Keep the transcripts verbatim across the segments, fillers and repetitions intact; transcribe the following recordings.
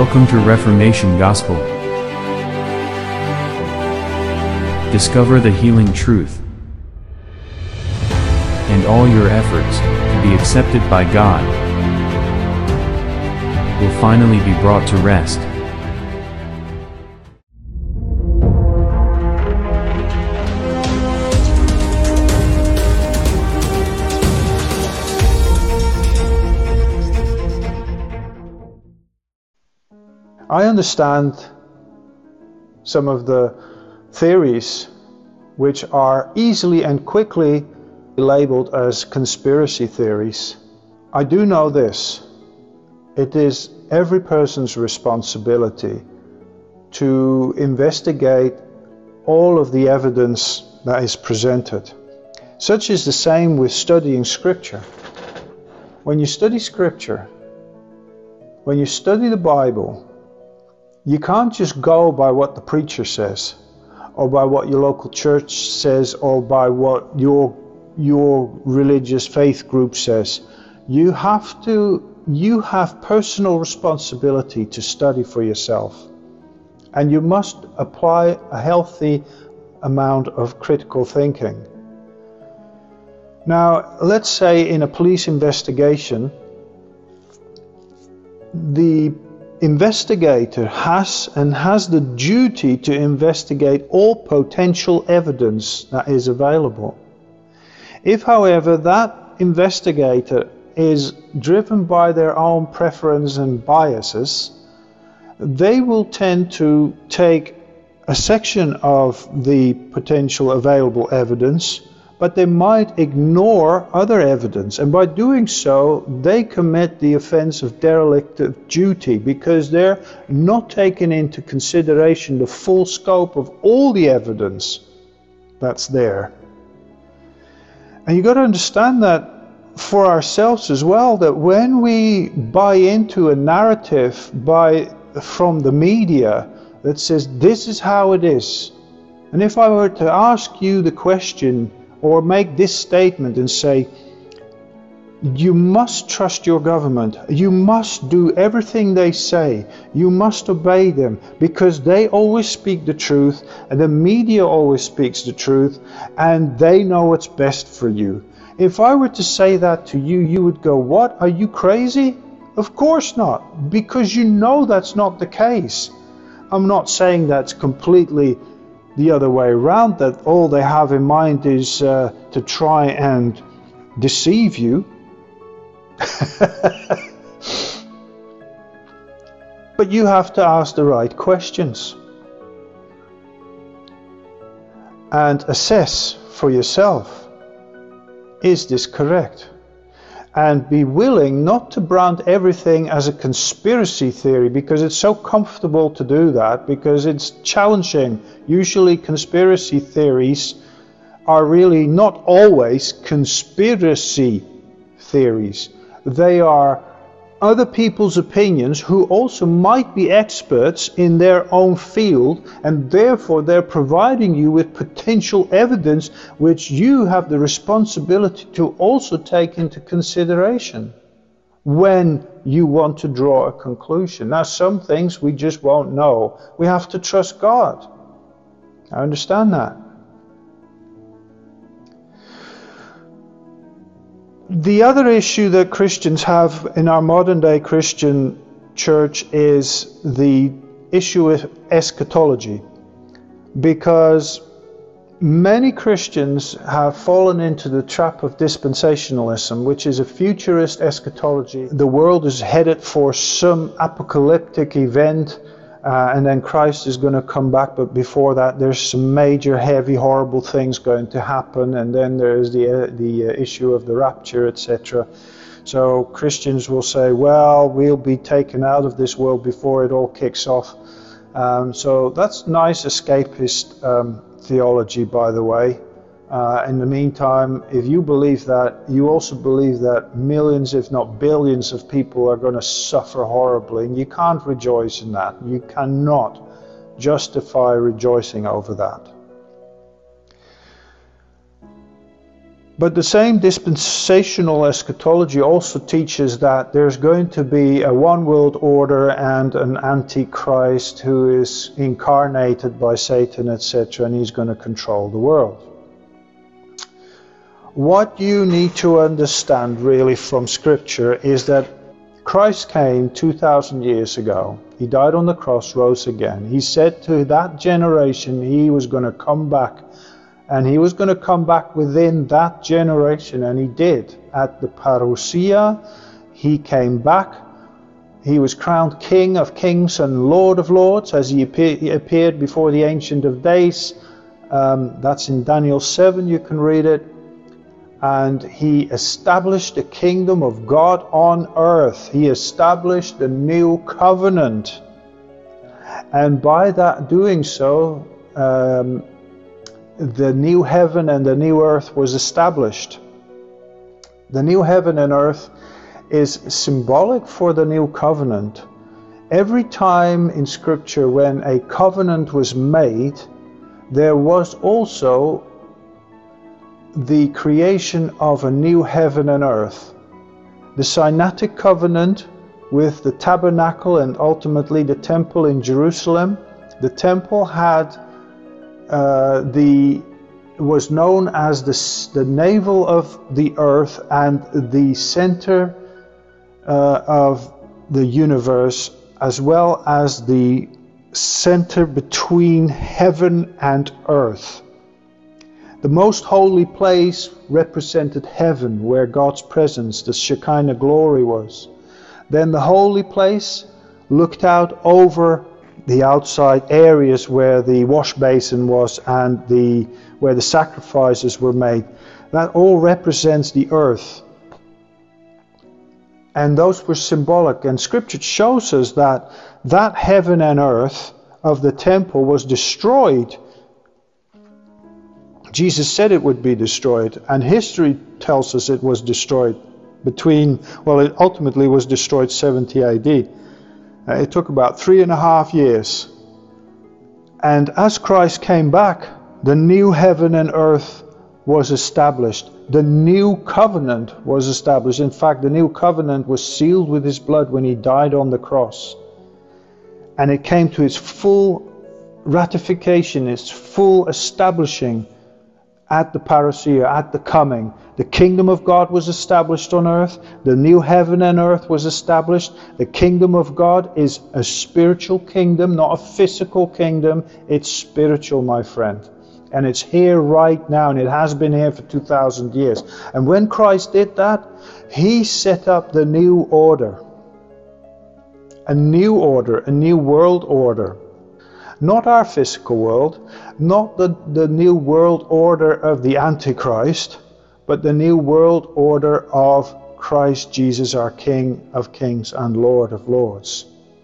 Welcome to Reformation Gospel. Discover the healing truth, and all your efforts to be accepted by God will finally be brought to rest. I understand some of the theories which are easily and quickly labeled as conspiracy theories. I do know this: it is every person's responsibility to investigate all of the evidence that is presented. Such is the same with studying Scripture. When you study Scripture, when you study the Bible, you can't just go by what the preacher says, or by what your local church says, or by what your your religious faith group says. You have to, you have personal responsibility to study for yourself. And you must apply a healthy amount of critical thinking. Now, let's say in a police investigation, the investigator has and has the duty to investigate all potential evidence that is available. If, however, that investigator is driven by their own preference and biases, they will tend to take a section of the potential available evidence, but they might ignore other evidence, and by doing so they commit the offense of derelict of duty, because they're not taking into consideration the full scope of all the evidence that's there. And you got to understand that for ourselves as well, that when we buy into a narrative by from the media that says this is how it is, and if I were to ask you the question or make this statement and say, you must trust your government, you must do everything they say, you must obey them, because they always speak the truth, and the media always speaks the truth, and they know what's best for you. If I were to say that to you, you would go, what, are you crazy? Of course not, because you know that's not the case. I'm not saying that's completely the other way around, that all they have in mind is uh, to try and deceive you. But you have to ask the right questions and assess for yourself, is this correct? And be willing not to brand everything as a conspiracy theory, because it's so comfortable to do that, because it's challenging. Usually conspiracy theories are really not always conspiracy theories. They are other people's opinions who also might be experts in their own field, and therefore they're providing you with potential evidence which you have the responsibility to also take into consideration when you want to draw a conclusion. Now, some things we just won't know. We have to trust God. I understand that. The other issue that Christians have in our modern day Christian church is the issue of eschatology, because many Christians have fallen into the trap of dispensationalism, which is a futurist eschatology. The world is headed for some apocalyptic event, uh, and then Christ is going to come back, but before that there's some major, heavy, horrible things going to happen, and then there's the, uh, the uh, issue of the rapture, et cetera. So Christians will say, well, we'll be taken out of this world before it all kicks off. Um, so that's nice escapist um, theology, by the way. Uh, in the meantime, if you believe that, you also believe that millions, if not billions, of people are going to suffer horribly, and you can't rejoice in that. You cannot justify rejoicing over that. But the same dispensational eschatology also teaches that there's going to be a one world order and an antichrist who is incarnated by Satan, et cetera, and he's going to control the world. What you need to understand really from Scripture is that Christ came two thousand years ago. He died on the cross, rose again. He said to that generation he was going to come back. And he was going to come back within that generation, and he did. At the parousia, he came back. He was crowned King of Kings and Lord of Lords as he appeared before the Ancient of Days. Um, that's in Daniel seven, you can read it. And he established the kingdom of God on earth. He established the new covenant. And by that doing so, um, the new heaven and the new earth was established. The new heaven and earth is symbolic for the new covenant. Every time in Scripture when a covenant was made, there was also the creation of a new heaven and earth. The Sinaitic covenant with the tabernacle and ultimately the temple in Jerusalem. The temple had Uh, the was known as the, the navel of the earth and the center uh, of the universe, as well as the center between heaven and earth. The most holy place represented heaven, where God's presence, the Shekinah glory, was. Then the holy place looked out over the outside areas where the wash basin was and the where the sacrifices were made. That all represents the earth. And those were symbolic. And Scripture shows us that that heaven and earth of the temple was destroyed. Jesus said it would be destroyed, and history tells us it was destroyed between, well, it ultimately was destroyed seventy A D. Uh, it took about three and a half years. And as Christ came back, the new heaven and earth was established. The new covenant was established. In fact, the new covenant was sealed with his blood when he died on the cross. And it came to its full ratification, its full establishing at the parousia, at the coming. The kingdom of God was established on earth. The new heaven and earth was established. The kingdom of God is a spiritual kingdom, not a physical kingdom. It's spiritual, my friend. And it's here right now, and it has been here for two thousand years. And when Christ did that, he set up the new order. A new order, a new world order. Not our physical world, not the, the new world order of the Antichrist, but the new world order of Christ Jesus, our King of Kings and Lord of Lords.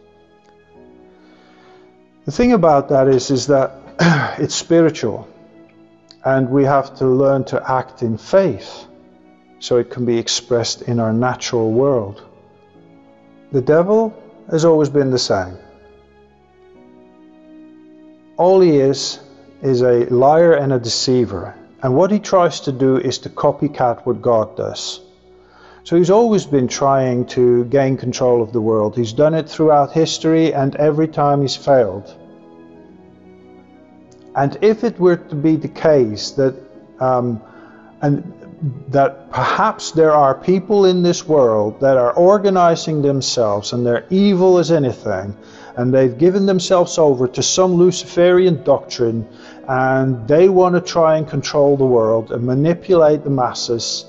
The thing about that is, is that it's spiritual, and we have to learn to act in faith so it can be expressed in our natural world. The devil has always been the same. All he is is a liar and a deceiver. And what he tries to do is to copycat what God does. So he's always been trying to gain control of the world. He's done it throughout history, and every time he's failed. And if it were to be the case that um, and that perhaps there are people in this world that are organizing themselves, and they're evil as anything, and they've given themselves over to some Luciferian doctrine, and they want to try and control the world and manipulate the masses.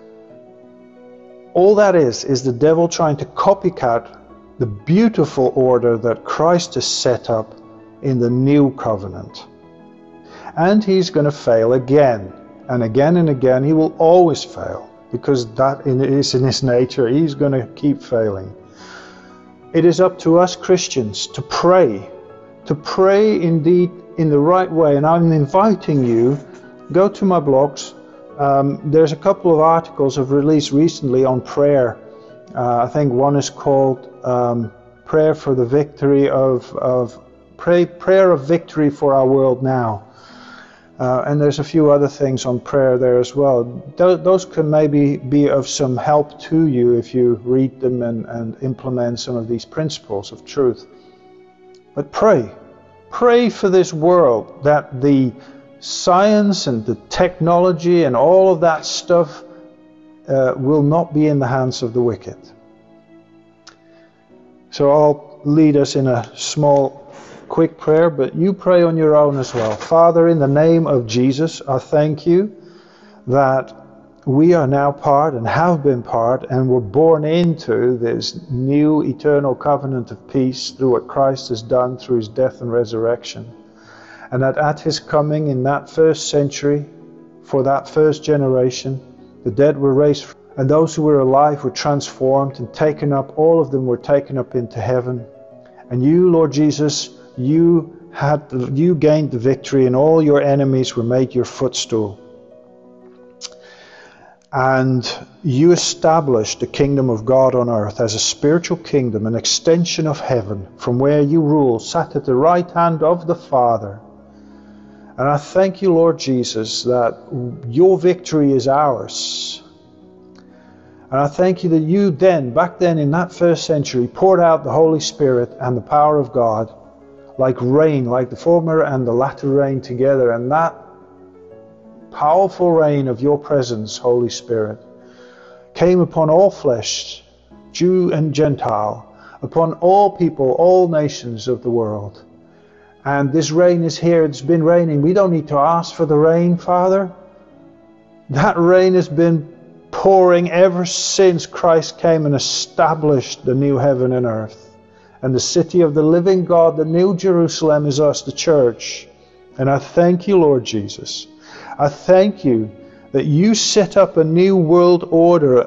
All that is, is the devil trying to copycat the beautiful order that Christ has set up in the new covenant. And he's going to fail again, and again and again. He will always fail, because that is in his nature. He's going to keep failing. It is up to us Christians to pray, to pray indeed in the right way. And I'm inviting you, go to my blogs. Um, there's a couple of articles I've released recently on prayer. Uh, I think one is called um, Prayer for the Victory of, of pray, Prayer of Victory for Our World Now. Uh, and there's a few other things on prayer there as well. Th- those can maybe be of some help to you if you read them and, and implement some of these principles of truth. But pray. Pray for this world, that the science and the technology and all of that stuff uh, will not be in the hands of the wicked. So I'll lead us in a small quick prayer, but you pray on your own as well. Father, in the name of Jesus, I thank you that we are now part and have been part and were born into this new eternal covenant of peace through what Christ has done through his death and resurrection. And that at his coming in that first century, for that first generation, the dead were raised and those who were alive were transformed and taken up, all of them were taken up into heaven. And you, Lord Jesus, You had, you gained the victory, and all your enemies were made your footstool. And you established the kingdom of God on earth as a spiritual kingdom, an extension of heaven, from where you rule, sat at the right hand of the Father. And I thank you, Lord Jesus, that your victory is ours. And I thank you that you then, back then in that first century, poured out the Holy Spirit and the power of God like rain, like the former and the latter rain together. And that powerful rain of your presence, Holy Spirit, came upon all flesh, Jew and Gentile, upon all people, all nations of the world. And this rain is here. It's been raining. We don't need to ask for the rain, Father. That rain has been pouring ever since Christ came and established the new heaven and earth. And the city of the living God, the New Jerusalem, is us, the church. And I thank you, Lord Jesus. I thank you that you set up a new world order,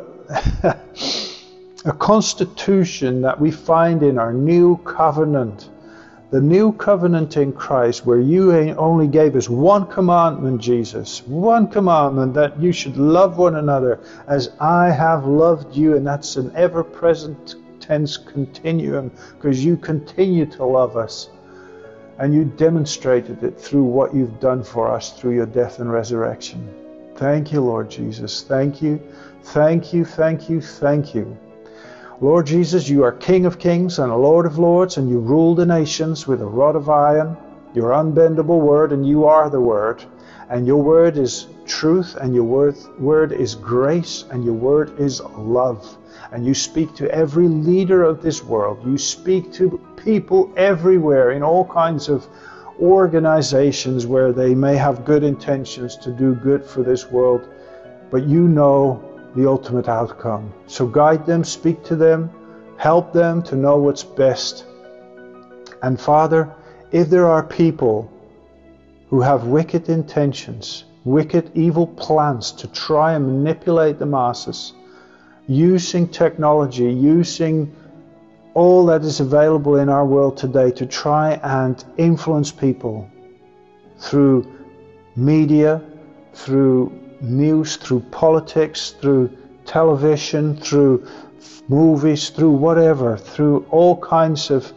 a constitution that we find in our new covenant. The new covenant in Christ, where you only gave us one commandment, Jesus. One commandment, that you should love one another as I have loved you. And that's an ever-present tense continuum, because you continue to love us, and you demonstrated it through what you've done for us through your death and resurrection. Thank you, Lord Jesus. Thank you, thank you, thank you, thank you. Lord Jesus, you are King of kings and Lord of lords, and you rule the nations with a rod of iron, your unbendable word, and you are the word. And your word is truth, and your word, word is grace, and your word is love. And you speak to every leader of this world. You speak to people everywhere in all kinds of organizations where they may have good intentions to do good for this world, but you know the ultimate outcome. So guide them, speak to them, help them to know what's best. And Father, if there are people who have wicked intentions, wicked, evil plans to try and manipulate the masses, using technology, using all that is available in our world today to try and influence people through media, through news, through politics, through television, through movies, through whatever, through all kinds of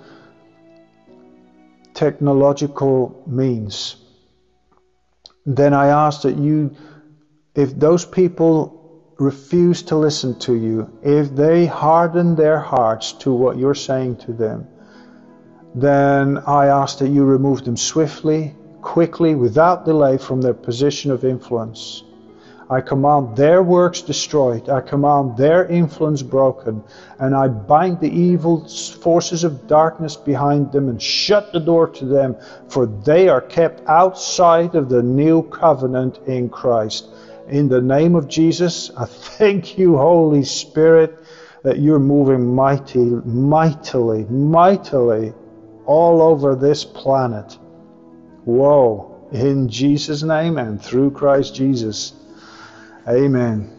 technological means, then I ask that you, if those people refuse to listen to you, if they harden their hearts to what you're saying to them, then I ask that you remove them swiftly, quickly, without delay from their position of influence. I command their works destroyed. I command their influence broken. And I bind the evil forces of darkness behind them and shut the door to them, for they are kept outside of the new covenant in Christ. In the name of Jesus, I thank you, Holy Spirit, that you're moving mighty, mightily, mightily all over this planet. Whoa, in Jesus' name and through Christ Jesus. Amen.